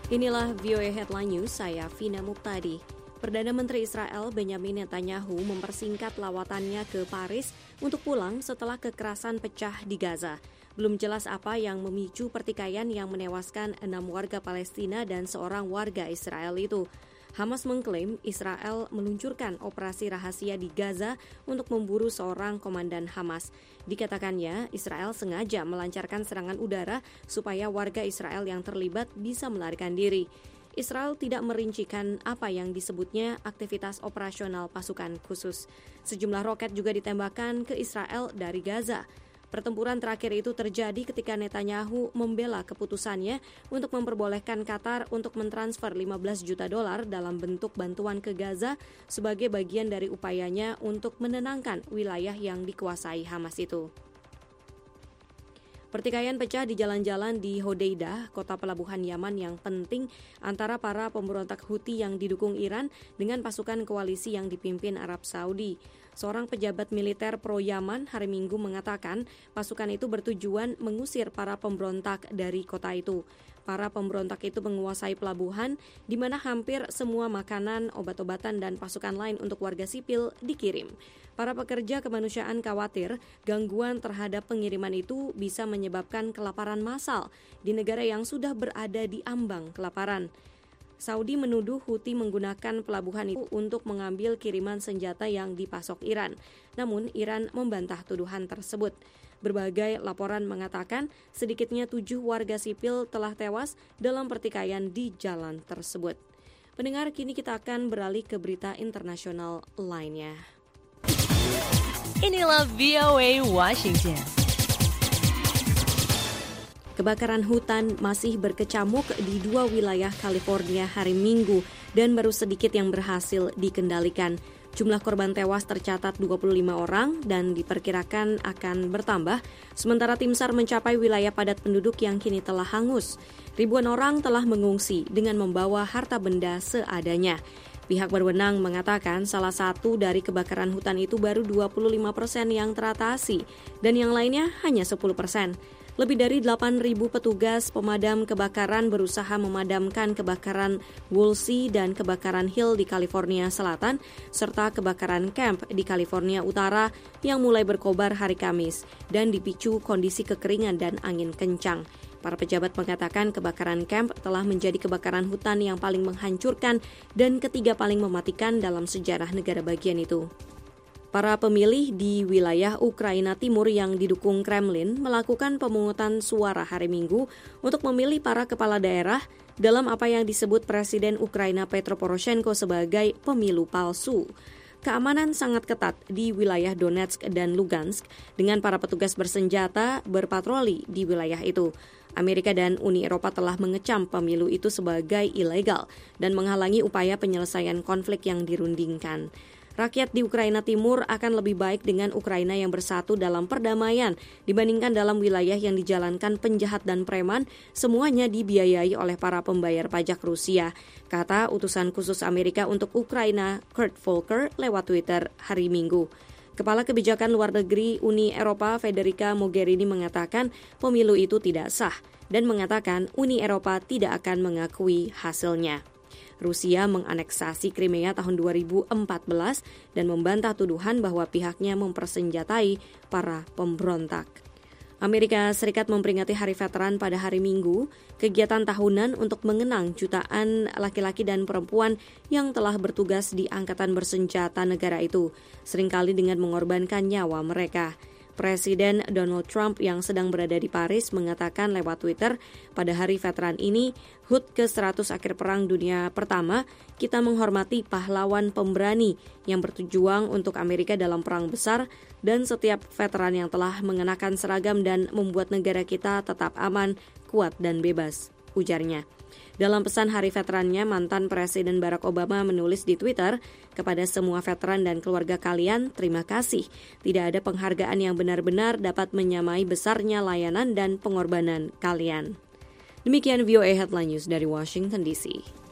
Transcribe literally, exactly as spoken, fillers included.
Inilah V O A Headline News, saya Vina Muqtadi. Perdana Menteri Israel Benjamin Netanyahu mempersingkat lawatannya ke Paris untuk pulang setelah kekerasan pecah di Gaza. Belum jelas apa yang memicu pertikaian yang menewaskan enam warga Palestina dan seorang warga Israel itu. Hamas mengklaim Israel meluncurkan operasi rahasia di Gaza untuk memburu seorang komandan Hamas. Dikatakannya, Israel sengaja melancarkan serangan udara supaya warga Israel yang terlibat bisa melarikan diri. Israel tidak merincikan apa yang disebutnya aktivitas operasional pasukan khusus. Sejumlah roket juga ditembakkan ke Israel dari Gaza. Pertempuran terakhir itu terjadi ketika Netanyahu membela keputusannya untuk memperbolehkan Qatar untuk mentransfer lima belas juta dolar dalam bentuk bantuan ke Gaza sebagai bagian dari upayanya untuk menenangkan wilayah yang dikuasai Hamas itu. Pertikaian pecah di jalan-jalan di Hodeidah, kota pelabuhan Yaman yang penting antara para pemberontak Houthi yang didukung Iran dengan pasukan koalisi yang dipimpin Arab Saudi. Seorang pejabat militer pro-Yaman hari Minggu mengatakan pasukan itu bertujuan mengusir para pemberontak dari kota itu. Para pemberontak itu menguasai pelabuhan di mana hampir semua makanan, obat-obatan, dan pasukan lain untuk warga sipil dikirim. Para pekerja kemanusiaan khawatir gangguan terhadap pengiriman itu bisa menyebabkan kelaparan massal di negara yang sudah berada di ambang kelaparan. Saudi menuduh Houthi menggunakan pelabuhan itu untuk mengambil kiriman senjata yang dipasok Iran. Namun, Iran membantah tuduhan tersebut. Berbagai laporan mengatakan sedikitnya tujuh warga sipil telah tewas dalam pertikaian di jalan tersebut. Pendengar, kini kita akan beralih ke berita internasional lainnya. Inilah V O A Washington. Kebakaran hutan masih berkecamuk di dua wilayah California hari Minggu dan baru sedikit yang berhasil dikendalikan. Jumlah korban tewas tercatat dua puluh lima orang dan diperkirakan akan bertambah, sementara tim SAR mencapai wilayah padat penduduk yang kini telah hangus. Ribuan orang telah mengungsi dengan membawa harta benda seadanya. Pihak berwenang mengatakan salah satu dari kebakaran hutan itu baru dua puluh lima persen yang teratasi dan yang lainnya hanya sepuluh persen. Lebih dari delapan ribu petugas pemadam kebakaran berusaha memadamkan kebakaran Woolsey dan kebakaran Hill di California Selatan, serta kebakaran Camp di California Utara yang mulai berkobar hari Kamis dan dipicu kondisi kekeringan dan angin kencang. Para pejabat mengatakan kebakaran Camp telah menjadi kebakaran hutan yang paling menghancurkan dan ketiga paling mematikan dalam sejarah negara bagian itu. Para pemilih di wilayah Ukraina Timur yang didukung Kremlin melakukan pemungutan suara hari Minggu untuk memilih para kepala daerah dalam apa yang disebut Presiden Ukraina Petro Poroshenko sebagai pemilu palsu. Keamanan sangat ketat di wilayah Donetsk dan Lugansk dengan para petugas bersenjata berpatroli di wilayah itu. Amerika dan Uni Eropa telah mengecam pemilu itu sebagai ilegal dan menghalangi upaya penyelesaian konflik yang dirundingkan. Rakyat di Ukraina Timur akan lebih baik dengan Ukraina yang bersatu dalam perdamaian dibandingkan dalam wilayah yang dijalankan penjahat dan preman, semuanya dibiayai oleh para pembayar pajak Rusia, kata utusan khusus Amerika untuk Ukraina Kurt Volker lewat Twitter hari Minggu. Kepala Kebijakan Luar Negeri Uni Eropa Federica Mogherini mengatakan pemilu itu tidak sah dan mengatakan Uni Eropa tidak akan mengakui hasilnya. Rusia menganeksasi Crimea tahun dua ribu empat belas dan membantah tuduhan bahwa pihaknya mempersenjatai para pemberontak. Amerika Serikat memperingati Hari Veteran pada hari Minggu, kegiatan tahunan untuk mengenang jutaan laki-laki dan perempuan yang telah bertugas di angkatan bersenjata negara itu, seringkali dengan mengorbankan nyawa mereka. Presiden Donald Trump yang sedang berada di Paris mengatakan lewat Twitter, pada hari veteran ini, H U T ke seratus akhir Perang Dunia Pertama, kita menghormati pahlawan pemberani yang berjuang untuk Amerika dalam perang besar dan setiap veteran yang telah mengenakan seragam dan membuat negara kita tetap aman, kuat, dan bebas, ujarnya. Dalam pesan Hari Veterannya, mantan Presiden Barack Obama menulis di Twitter, kepada semua veteran dan keluarga kalian, terima kasih. Tidak ada penghargaan yang benar-benar dapat menyamai besarnya layanan dan pengorbanan kalian. Demikian V O A Headline News dari Washington D C.